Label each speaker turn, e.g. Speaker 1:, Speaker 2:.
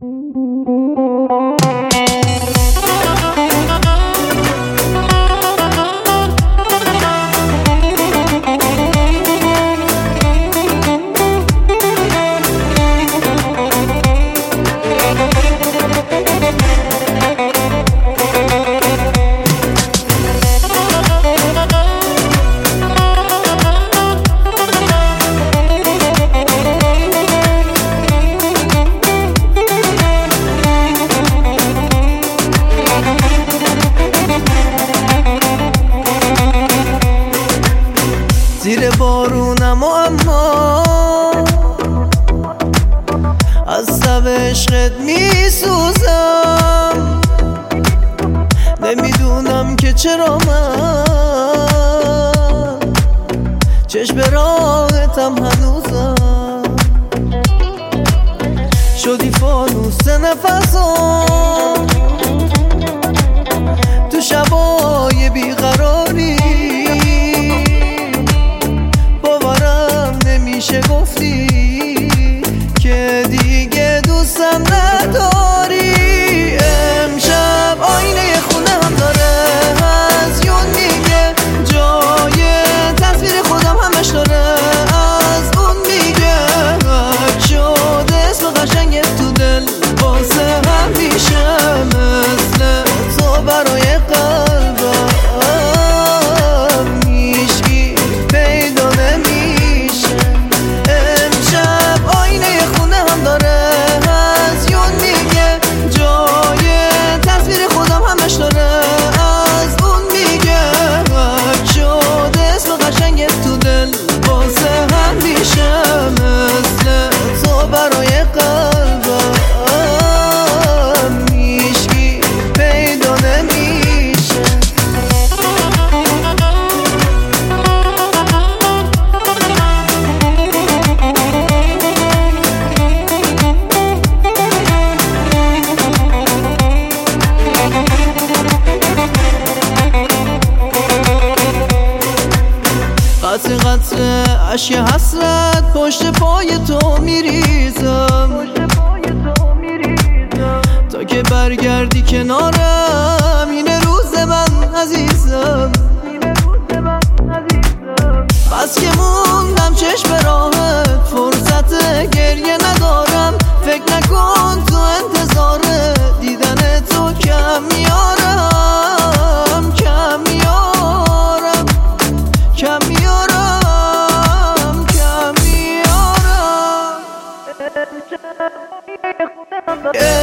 Speaker 1: زیر بارونم و اما از تب عشقت میسوزم، نمیدونم که چرا من چشم راحتم هنوزم. شدی فانوس نفسم تو شبای بیقراری، نمیشه گفتی که دیگه دوستم نداری. امشب آینه خونه هم داره هزیون میگه، جای تصویر خودم همش داره از اون میگه. حک شده اسم قشنگ تو دل واسه همیشه، مثل تو برای قلبم هیچکی پیدا نمیشه. قطره قطره اشک حسرت پشت پای تو میریزم، تا که برگردی کنارم. اینه روز من عزیزم، بس که موندم چشم راحت، فرصت گریه ندارم. فکر نکن تو انتظار دیدن تو کم میارم، کم میارم، کم میارم.